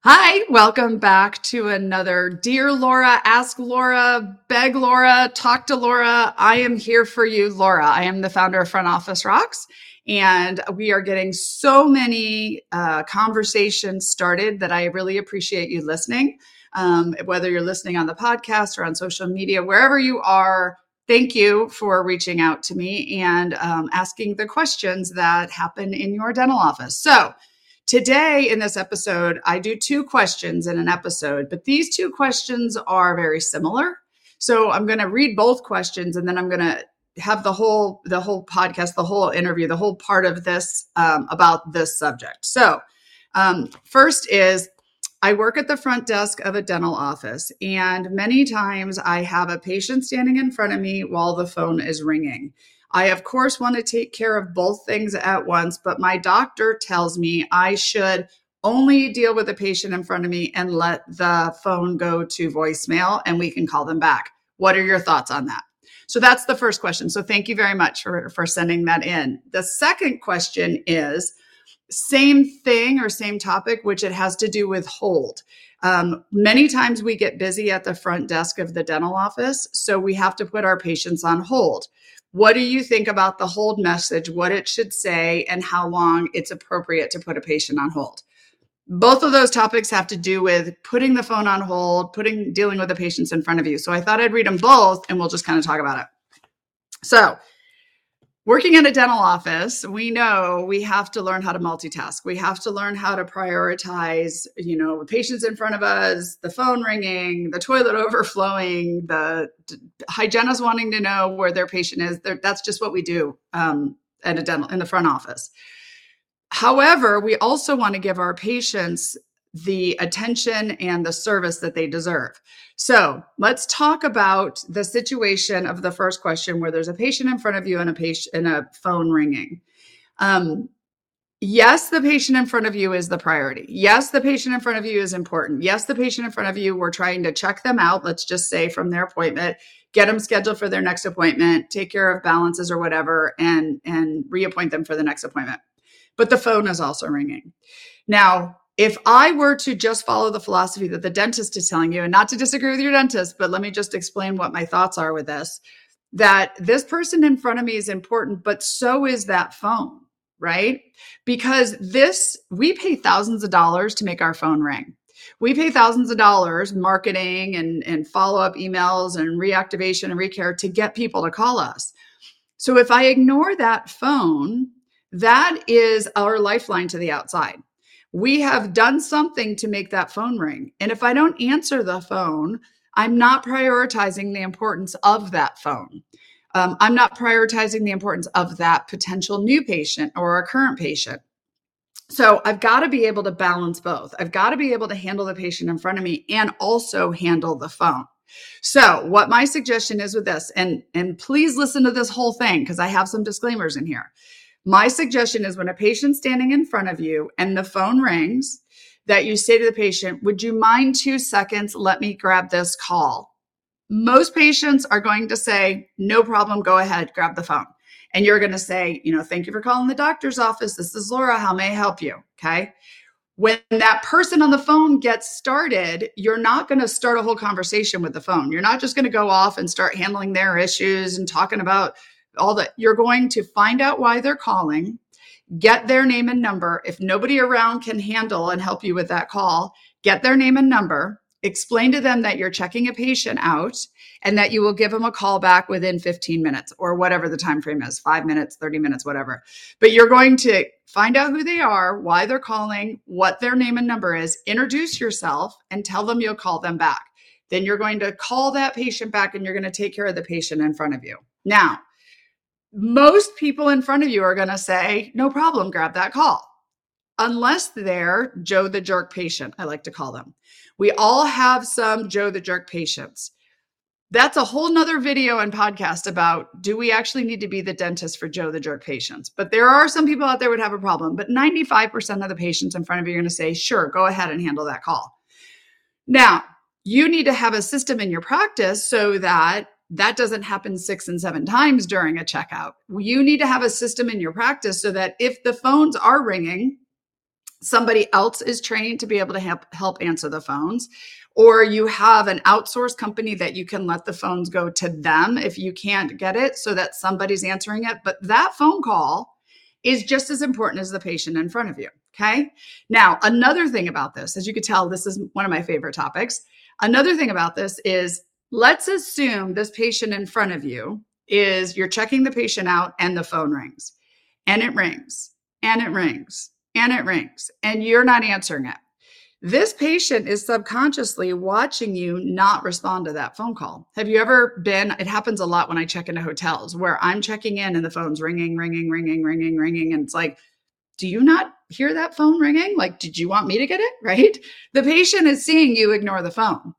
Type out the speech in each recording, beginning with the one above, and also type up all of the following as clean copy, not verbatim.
Hi, welcome back to another Dear Laura, Ask Laura, Beg Laura, Talk to Laura. I am here for you, Laura. I am the founder of Front Office Rocks, and we are getting so many conversations started that I really appreciate you listening. Whether you're listening on the podcast or on social media, wherever you are, thank you for reaching out to me and asking the questions that happen in your dental office. So, today in this episode, I do two questions in an episode, but these two questions are very similar. So I'm going to read both questions and then I'm going to have the whole podcast, the whole interview, the whole part of this about this subject. So first is, I work at the front desk of a dental office, and many times I have a patient standing in front of me while the phone is ringing. I, of course, want to take care of both things at once, but my doctor tells me I should only deal with the patient in front of me and let the phone go to voicemail and we can call them back. What are your thoughts on that? So that's the first question. So thank you very much for sending that in. The second question is same thing or same topic, which it has to do with hold. Many times we get busy at the front desk of the dental office, so we have to put our patients on hold. What do you think about the hold message, what it should say, and how long it's appropriate to put a patient on hold? Both of those topics have to do with putting the phone on hold, dealing with the patients in front of you. So I thought I'd read them both and we'll just kind of talk about it. So working in a dental office, we know we have to learn how to multitask. We have to learn how to prioritize, the patients in front of us, the phone ringing, the toilet overflowing, the hygienist wanting to know where their patient is. That's just what we do in the front office. However, we also want to give our patients the attention and the service that they deserve. So let's talk about the situation of the first question where there's a patient in front of you and a phone ringing. Yes, the patient in front of you is the priority. Yes, the patient in front of you is important. Yes, the patient in front of you, we're trying to check them out, let's just say from their appointment, get them scheduled for their next appointment, take care of balances or whatever, and reappoint them for the next appointment. But the phone is also ringing. Now, if I were to just follow the philosophy that the dentist is telling you, and not to disagree with your dentist, but let me just explain what my thoughts are with this, that this person in front of me is important, but so is that phone, right? Because we pay thousands of dollars to make our phone ring. We pay thousands of dollars marketing and follow-up emails and reactivation and recare to get people to call us. So if I ignore that phone, that is our lifeline to the outside. We have done something to make that phone ring. And if I don't answer the phone, I'm not prioritizing the importance of that phone. I'm not prioritizing the importance of that potential new patient or a current patient. So I've got to be able to balance both. I've got to be able to handle the patient in front of me and also handle the phone. So what my suggestion is with this, and please listen to this whole thing because I have some disclaimers in here. My suggestion is when a patient's standing in front of you and the phone rings, that you say to the patient, would you mind 2 seconds? Let me grab this call. Most patients are going to say, no problem, go ahead, grab the phone. And you're going to say, thank you for calling the doctor's office. This is Laura. How may I help you? Okay. When that person on the phone gets started, you're not going to start a whole conversation with the phone. You're not just going to go off and start handling their issues and talking about all that. You're going to find out why they're calling, get their name and number. If nobody around can handle and help you with that call, get their name and number, explain to them that you're checking a patient out and that you will give them a call back within 15 minutes or whatever the time frame is, 5 minutes, 30 minutes, whatever. But you're going to find out who they are, why they're calling, what their name and number is, introduce yourself and tell them you'll call them back. Then you're going to call that patient back and you're going to take care of the patient in front of you. Now, most people in front of you are going to say, no problem, grab that call. Unless they're Joe the Jerk patient, I like to call them. We all have some Joe the Jerk patients. That's a whole nother video and podcast about, do we actually need to be the dentist for Joe the Jerk patients? But there are some people out there would have a problem. But 95% of the patients in front of you are going to say, sure, go ahead and handle that call. Now, you need to have a system in your practice so that doesn't happen 6 and 7 times during a checkout. You need to have a system in your practice so that if the phones are ringing somebody else is trained to be able to help answer the phones, or you have an outsourced company that you can let the phones go to them if you can't get it, so that somebody's answering it. But that phone call is just as important as the patient in front of you. Okay. Now, another thing about this, as you could tell, this is one of my favorite topics. Another thing about this is, let's assume this patient in front of you is, you're checking the patient out and the phone rings, and it rings, and it rings, and it rings, and you're not answering it. This patient is subconsciously watching you not respond to that phone call. Have you ever been, it happens a lot when I check into hotels, where I'm checking in and the phone's ringing, ringing, ringing, ringing, ringing. And it's like, do you not hear that phone ringing? Like, did you want me to get it? Right? The patient is seeing you ignore the phone.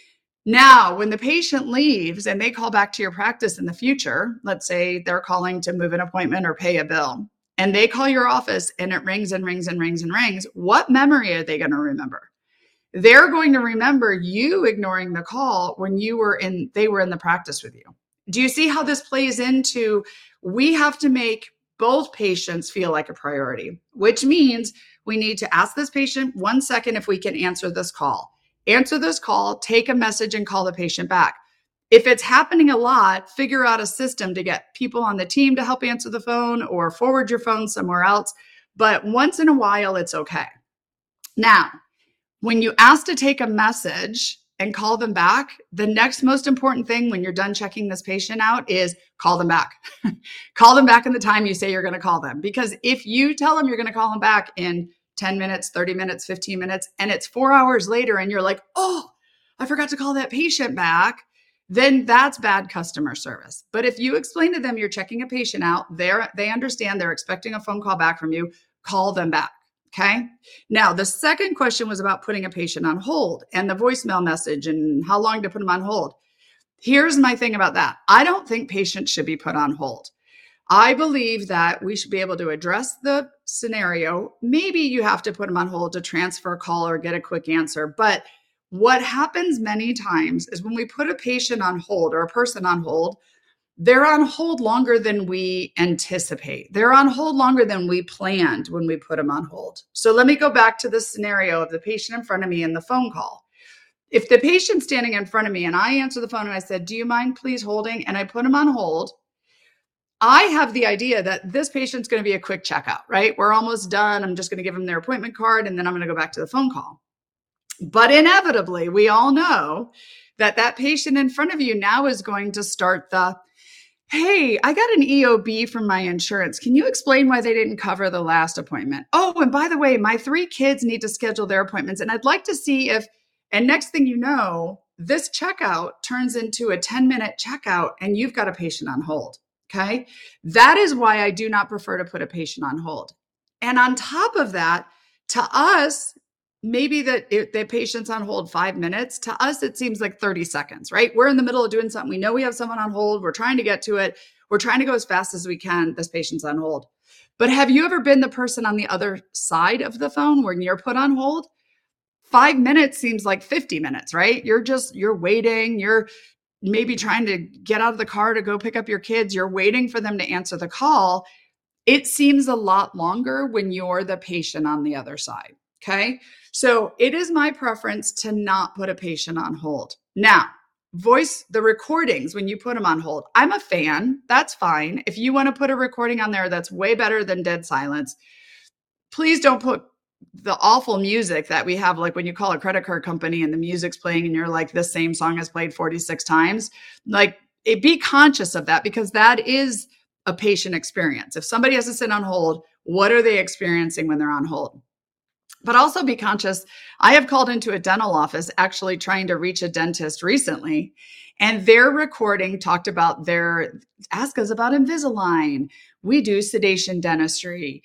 Now, when the patient leaves and they call back to your practice in the future, let's say they're calling to move an appointment or pay a bill, and they call your office and it rings and rings and rings and rings, what memory are they going to remember? They're going to remember you ignoring the call when they were in the practice with you. Do you see how this plays into, we have to make both patients feel like a priority, which means we need to ask this patient 1 second if we can answer this call. Answer this call, take a message, and call the patient back. If it's happening a lot, figure out a system to get people on the team to help answer the phone, or forward your phone somewhere else. But once in a while, it's okay. Now, when you ask to take a message and call them back, the next most important thing when you're done checking this patient out is call them back. Call them back in the time you say you're going to call them. Because if you tell them you're going to call them back in 10 minutes, 30 minutes, 15 minutes, and it's 4 hours later and you're like, oh, I forgot to call that patient back, then that's bad customer service. But if you explain to them you're checking a patient out, they understand, they're expecting a phone call back from you, call them back. Okay. Now, the second question was about putting a patient on hold and the voicemail message and how long to put them on hold. Here's my thing about that. I don't think patients should be put on hold. I believe that we should be able to address the scenario. Maybe you have to put them on hold to transfer a call or get a quick answer. But what happens many times is when we put a patient on hold or a person on hold, they're on hold longer than we anticipate. They're on hold longer than we planned when we put them on hold. So let me go back to the scenario of the patient in front of me and the phone call. If the patient's standing in front of me and I answer the phone and I said, do you mind please holding? And I put them on hold, I have the idea that this patient's going to be a quick checkout, right? We're almost done. I'm just going to give them their appointment card and then I'm going to go back to the phone call. But inevitably, we all know that that patient in front of you now is going to start the, hey, I got an EOB from my insurance. Can you explain why they didn't cover the last appointment? Oh, and by the way, my 3 kids need to schedule their appointments. And I'd like to see if, and next thing you know, this checkout turns into a 10-minute checkout and you've got a patient on hold. Okay. That is why I do not prefer to put a patient on hold. And on top of that, to us, maybe the patient's on hold 5 minutes. To us, it seems like 30 seconds, right? We're in the middle of doing something. We know we have someone on hold. We're trying to get to it. We're trying to go as fast as we can. This patient's on hold. But have you ever been the person on the other side of the phone when you're put on hold? 5 minutes seems like 50 minutes, right? You're waiting. You're maybe trying to get out of the car to go pick up your kids. You're waiting for them to answer the call. It seems a lot longer when you're the patient on the other side. Okay. So it is my preference to not put a patient on hold. Now, voice the recordings when you put them on hold. I'm a fan. That's fine. If you want to put a recording on there, that's way better than dead silence. Please don't put the awful music that we have, like when you call a credit card company and the music's playing and you're like, this same song is played 46 times. Like, be conscious of that, because that is a patient experience. If somebody has to sit on hold, what are they experiencing when they're on hold? But also be conscious. I have called into a dental office actually trying to reach a dentist recently, and their recording talked about ask us about Invisalign. We do sedation dentistry.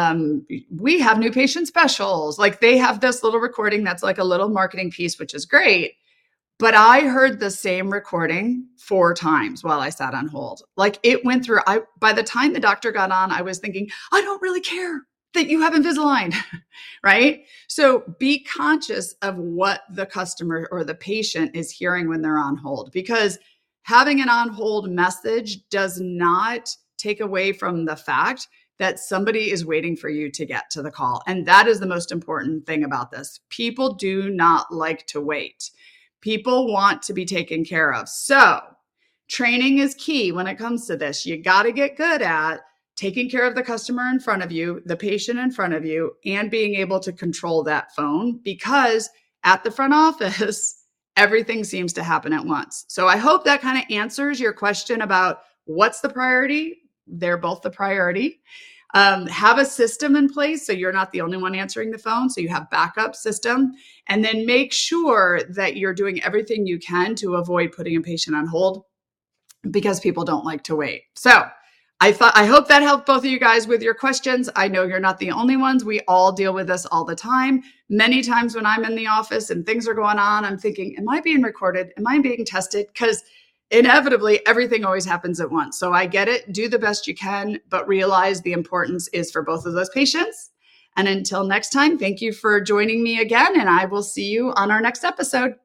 We have new patient specials. Like, they have this little recording that's like a little marketing piece, which is great. But I heard the same recording 4 times while I sat on hold. Like, it went through, by the time the doctor got on, I was thinking, I don't really care that you have Invisalign, right? So be conscious of what the customer or the patient is hearing when they're on hold, because having an on hold message does not take away from the fact that somebody is waiting for you to get to the call. And that is the most important thing about this. People do not like to wait. People want to be taken care of. So training is key when it comes to this. You got to get good at taking care of the customer in front of you, the patient in front of you, and being able to control that phone, because at the front office, everything seems to happen at once. So I hope that kind of answers your question about what's the priority. They're both the priority. Have a system in place so you're not the only one answering the phone. So you have backup system, and then make sure that you're doing everything you can to avoid putting a patient on hold, because people don't like to wait. So I hope that helped both of you guys with your questions. I know you're not the only ones. We all deal with this all the time. Many times when I'm in the office and things are going on, I'm thinking, am I being recorded? Am I being tested? Because inevitably, everything always happens at once. So I get it. Do the best you can, but realize the importance is for both of those patients. And until next time, thank you for joining me again, and I will see you on our next episode.